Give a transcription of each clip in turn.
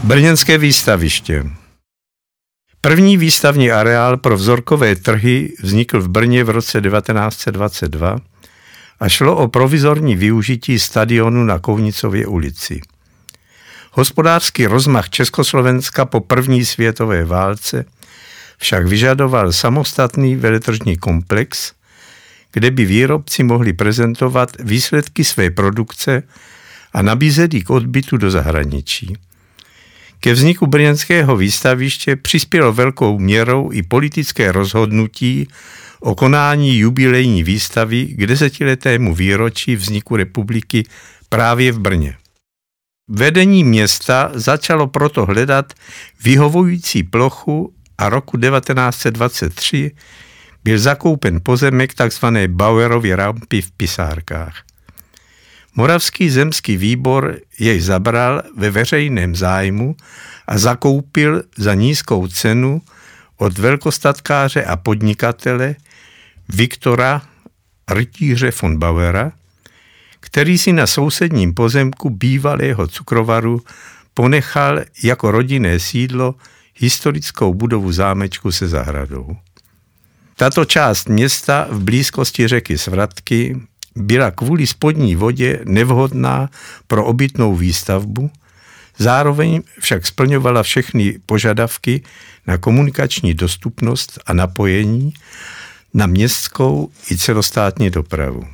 Brněnské výstaviště. První výstavní areál pro vzorkové trhy vznikl v Brně v roce 1922 a šlo o provizorní využití stadionu na Kounicově ulici. Hospodářský rozmach Československa po první světové válce však vyžadoval samostatný veletržní komplex, kde by výrobci mohli prezentovat výsledky své produkce a nabízet ji k odbytu do zahraničí. Ke vzniku brněnského výstaviště přispělo velkou měrou i politické rozhodnutí o konání jubilejní výstavy k 10letému výročí vzniku republiky právě v Brně. Vedení města začalo proto hledat vyhovující plochu a roku 1923 byl zakoupen pozemek tzv. Bauerovy rampy v Pisárkách. Moravský zemský výbor jej zabral ve veřejném zájmu a zakoupil za nízkou cenu od velkostatkáře a podnikatele Viktora rytíře von Bauera, který si na sousedním pozemku bývalého cukrovaru ponechal jako rodinné sídlo historickou budovu zámečku se zahradou. Tato část města v blízkosti řeky Svratky byla kvůli spodní vodě nevhodná pro obytnou výstavbu, zároveň však splňovala všechny požadavky na komunikační dostupnost a napojení na městskou i celostátní dopravu.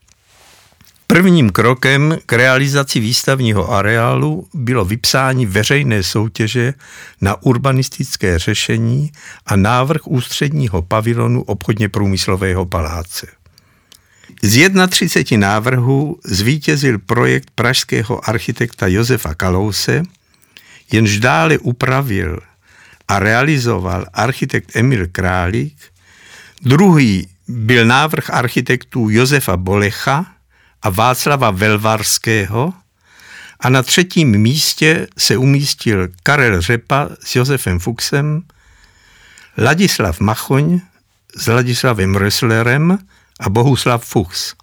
Prvním krokem k realizaci výstavního areálu bylo vypsání veřejné soutěže na urbanistické řešení a návrh ústředního pavilonu obchodně průmyslového paláce. Z 31 návrhů zvítězil projekt pražského architekta Josefa Kalouse, jenž dále upravil a realizoval architekt Emil Králík. Druhý byl návrh architektů Josefa Bolecha a Václava Velvarského a na třetím místě se umístil Karel Řepa s Josefem Fuchsem, Ladislav Machoň s Ladislavem Rösslerem a Bohuslav Fuchs.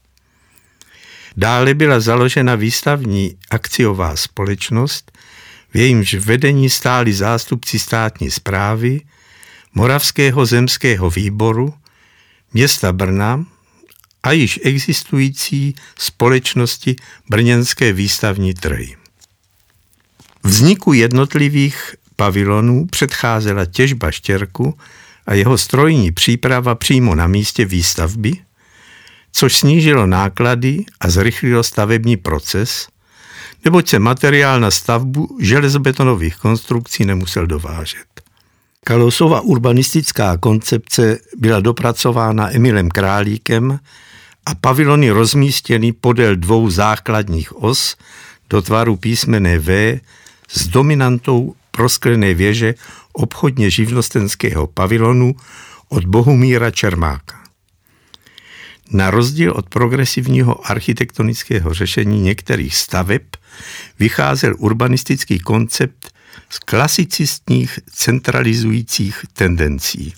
Dále byla založena výstavní akciová společnost, v jejímž vedení stáli zástupci státní správy, Moravského zemského výboru, města Brna a již existující společnosti Brněnské výstavní trhy. Vzniku jednotlivých pavilonů předcházela těžba štěrku a jeho strojní příprava přímo na místě výstavby, což snížilo náklady a zrychlilo stavební proces, neboť se materiál na stavbu železobetonových konstrukcí nemusel dovážet. Kalousova urbanistická koncepce byla dopracována Emilem Králíkem a pavilony rozmístěny podél dvou základních os do tvaru písmene V s dominantou prosklené věže obchodně živnostenského pavilonu od Bohumíra Čermáka. Na rozdíl od progresivního architektonického řešení některých staveb vycházel urbanistický koncept z klasicistních centralizujících tendencí.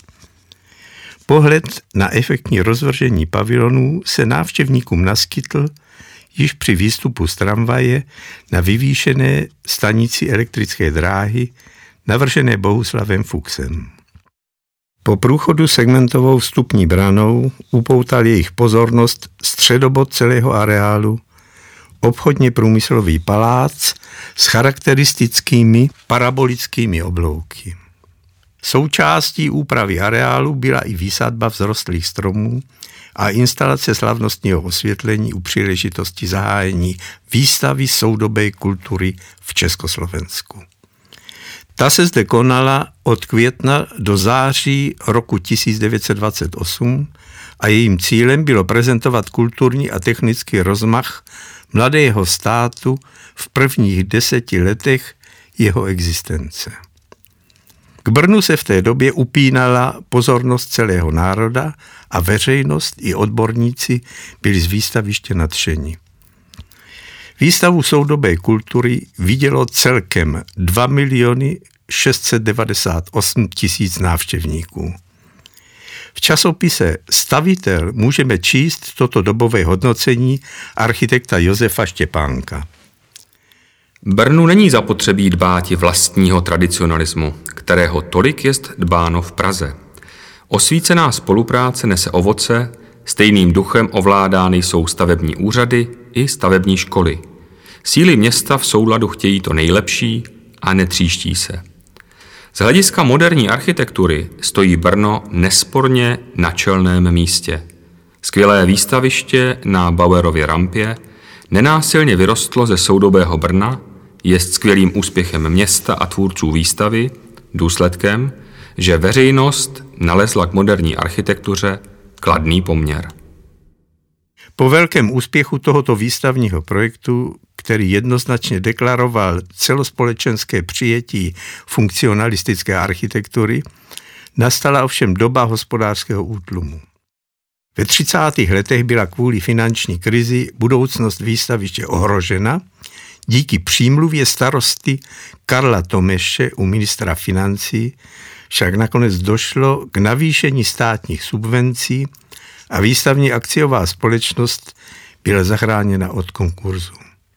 Pohled na efektní rozvržení pavilonů se návštěvníkům naskytl již při výstupu z tramvaje na vyvýšené stanici elektrické dráhy navržené Bohuslavem Fuchsem. Po průchodu segmentovou vstupní branou upoutal jejich pozornost středobod celého areálu, obchodně průmyslový palác s charakteristickými parabolickými oblouky. Součástí úpravy areálu byla i výsadba vzrostlých stromů a instalace slavnostního osvětlení u příležitosti zahájení výstavy soudobé kultury v Československu. Ta se zde konala od května do září roku 1928 a jejím cílem bylo prezentovat kulturní a technický rozmach mladého státu v prvních 10 letech jeho existence. K Brnu se v té době upínala pozornost celého národa a veřejnost i odborníci byli z výstaviště nadšeni. Výstavu soudobé kultury vidělo celkem 2 698 000 návštěvníků. V časopise Stavitel můžeme číst toto dobové hodnocení architekta Josefa Štěpánka. Brnu není zapotřebí dbáti vlastního tradicionalismu, kterého tolik jest dbáno v Praze. Osvícená spolupráce nese ovoce, stejným duchem ovládány jsou stavební úřady i stavební školy. Síly města v souladu chtějí to nejlepší a netříští se. Z hlediska moderní architektury stojí Brno nesporně na čelném místě. Skvělé výstaviště na Bauerově rampě nenásilně vyrostlo ze soudobého Brna, jest skvělým úspěchem města a tvůrců výstavy, důsledkem, že veřejnost nalezla k moderní architektuře kladný poměr. Po velkém úspěchu tohoto výstavního projektu, který jednoznačně deklaroval celospolečenské přijetí funkcionalistické architektury, nastala ovšem doba hospodářského útlumu. Ve 30. letech byla kvůli finanční krizi budoucnost výstaviště ohrožena, díky přímluvě starosty Karla Tomeše u ministra financí však nakonec došlo k navýšení státních subvencí a výstavní akciová společnost byla zachráněna od konkurzu.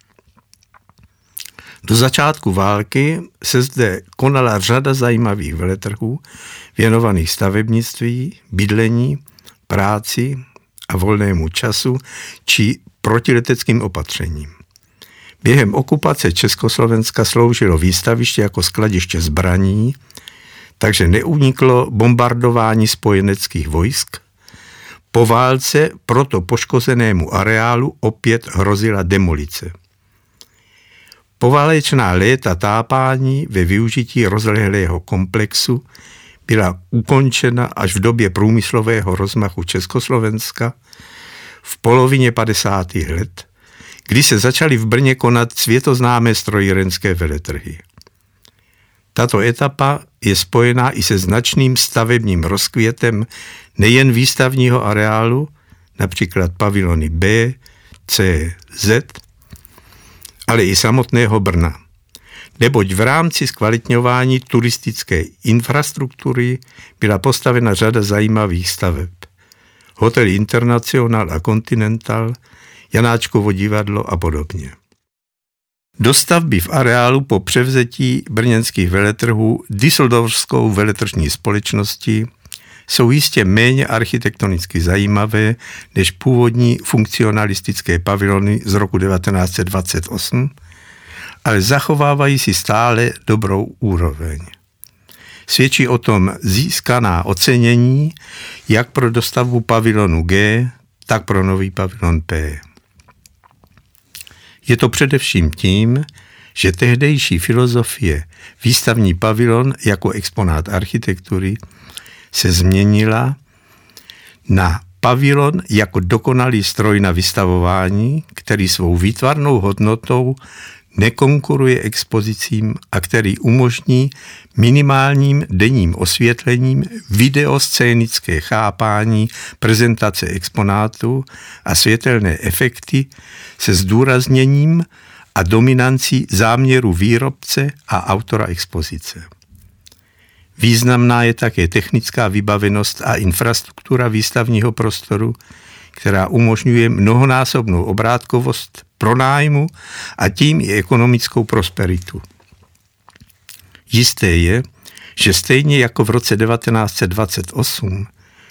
Do začátku války se zde konala řada zajímavých veletrhů věnovaných stavebnictví, bydlení, práci a volnému času či protileteckým opatřením. Během okupace Československa sloužilo výstaviště jako skladiště zbraní, takže neuniklo bombardování spojeneckých vojsk. Po válce proto poškozenému areálu opět hrozila demolice. Poválečná léta tápání ve využití rozlehlého komplexu byla ukončena až v době průmyslového rozmachu Československa v polovině 50. let, kdy se začaly v Brně konat světoznámé strojírenské veletrhy. Tato etapa je spojená i se značným stavebním rozkvětem nejen výstavního areálu, například pavilony B, C, Z, ale i samotného Brna. Neboť v rámci zkvalitňování turistické infrastruktury byla postavena řada zajímavých staveb. Hotel International a Continental, Janáčkovo divadlo a podobně. Dostavby v areálu po převzetí brněnských veletrhů Düsseldorfskou veletržní společností jsou jistě méně architektonicky zajímavé než původní funkcionalistické pavilony z roku 1928, ale zachovávají si stále dobrou úroveň. Svědčí o tom získaná ocenění jak pro dostavbu pavilonu G, tak pro nový pavilon P. Je to především tím, že tehdejší filozofie výstavní pavilon jako exponát architektury se změnila na pavilon jako dokonalý stroj na vystavování, který svou výtvarnou hodnotou nekonkuruje expozicím a který umožní minimálním denním osvětlením videoscénické chápání prezentace exponátu a světelné efekty se zdůrazněním a dominancí záměru výrobce a autora expozice. Významná je také technická vybavenost a infrastruktura výstavního prostoru, která umožňuje mnohonásobnou obrátkovost pronájmu a tím i ekonomickou prosperitu. Jisté je, že stejně jako v roce 1928,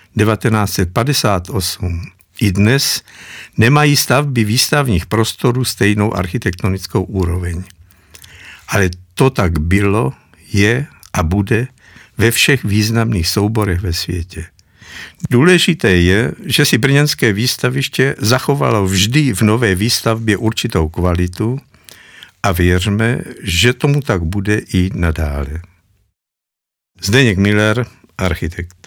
1958 i dnes nemají stavby výstavních prostorů stejnou architektonickou úroveň. Ale to tak bylo, je a bude ve všech významných souborech ve světě. Důležité je, že si brněnské výstaviště zachovalo vždy v nové výstavbě určitou kvalitu a věřme, že tomu tak bude i nadále. Zdeněk Miller, architekt.